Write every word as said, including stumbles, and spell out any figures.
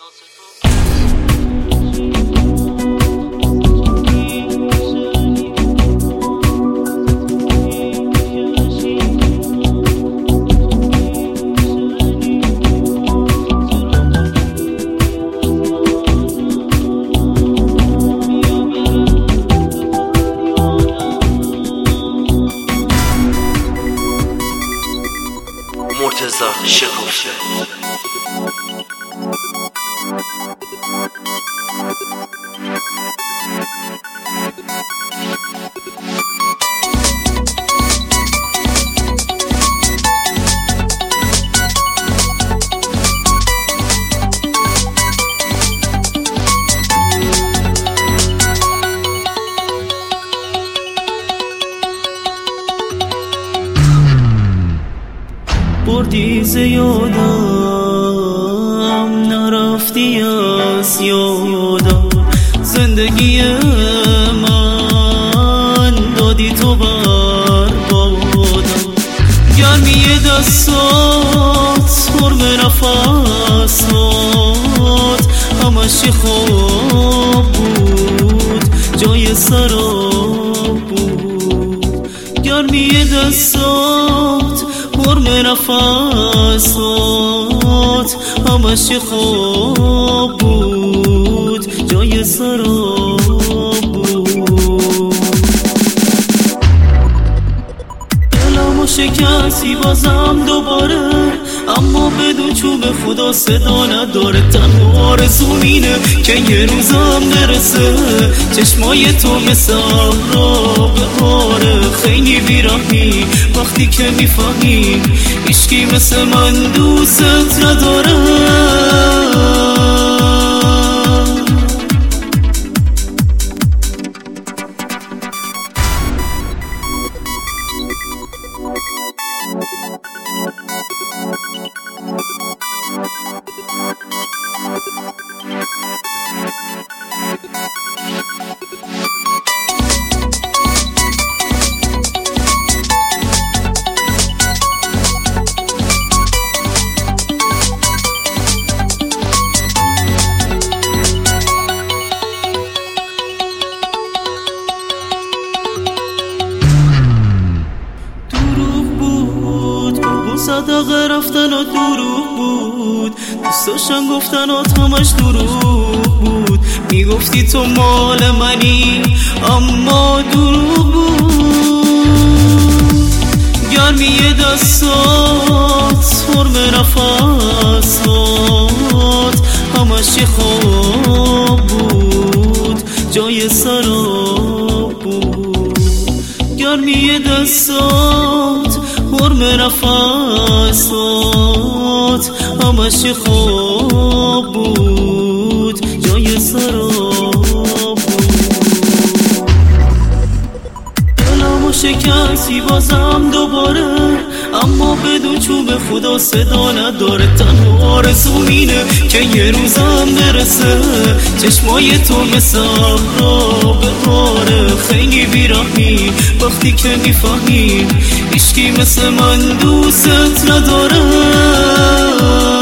مرتضی شکفته. بردی ز یادم نرفتی از یادم، زندگی من دادی تو بر بادم. گرمی دستات حرم نفسات همش خواب بود، جای سراب بود. گرمی دستات حرم نفسات همش خواب بود، جای سراب بود. دلمو شکستی بازم دوباره، اما بدون چوب خدا صدا نداره. تنها آرزوم اینه که یه روزم نرسه چشمای تو مثل را بهاره. خیلی بیرحمی وقتی که میفهمی هیچکی مثل من دوست نداره. صدقه رفتن و دروغ بود، دوست داشتن گفتنات همش دروغ بود. میگفتی تو مال منی اما دروغ بود. گرمی دستات حرم نفسات همش خواب بود، جای سراب بود. گرمی دستات حرم نفسات همش خواب بود، جای سراب بود. دلمو شکستی بازم دوباره، اما بدون چوب خدا صدا نداره. تنها آرزوم اینه که یه روزم برسه چشمای تو مثل را بهاره. خیلی بیرحمی وقتی که میفهمی هیچکی مثل من دوست نداره.